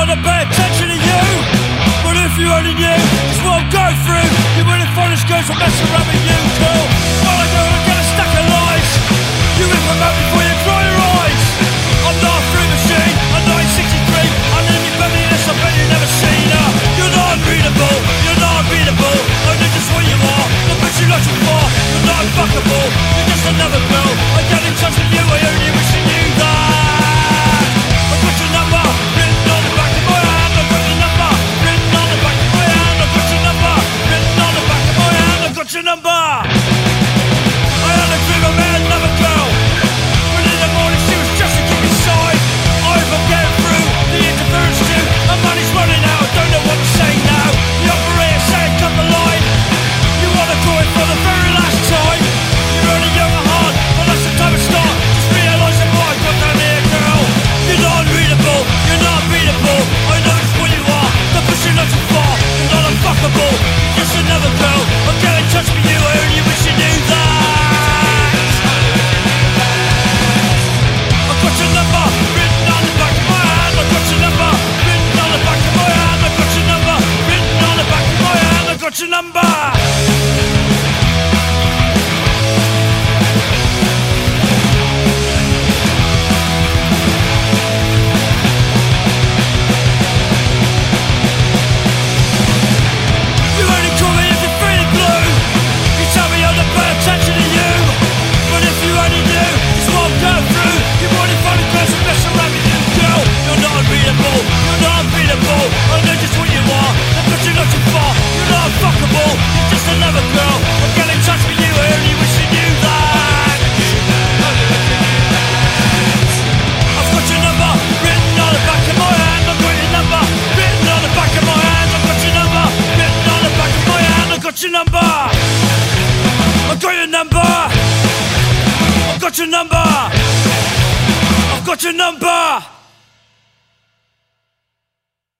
ought to pay attention to you. But if you only knew just what I'm going through, you wouldn't find this girls will mess around with you, girl. All I do is get a stack of lies. You rip them out before you dry your eyes. I'm not a fruit machine, I'm 1963. I'm in your belly, this I bet you've never seen her. You're not unreadable, you're not unbeatable. I know just what you are, I bet you not too far. You're not unfuckable, you're just another girl. I get in touch with you, I only wish you knew that. I got your number, written on the back of my hand. I got your number, written on the back of my hand. I got your number, written on the back of my hand. I got your number. I had a dream of me another girl, but in the morning she was just a kick inside. I'm getting through the interference too. My money's running out, I don't know what to say now. The operator said cut the line. You wanna go in for the very last time. You're only young at heart, but that's the time to start. Just realising what I got down here, girl. You're not unreadable, you're not unbeatable. I know just what you are, don't push you not too far. You're not unfuckable, you're just another girl. I'll get in touch with you, I only wish you knew that. I got your number, written on the back of my hand. I got your number, written on the back of my hand. I got your number, written on the back of my hand. I got your number. You only call me if you're feeling blue. You tell me I'm to pay attention to you. But if you only knew just what I'm going through, you wouldn't find a girl who mess around with you, girl. You're not unreadable, you're not unbeatable. I know just what you are, I bet you're not too far. You're not unfuckable, you're just another girl. I'll get in touch with you, I only wish you knew that. I've got your number, written on the back of my hand. I've got your number, written on the back of my hand. I've got your number, written on the back of my hand. I've got your number. I've got your number. I've got your number. I've got your number.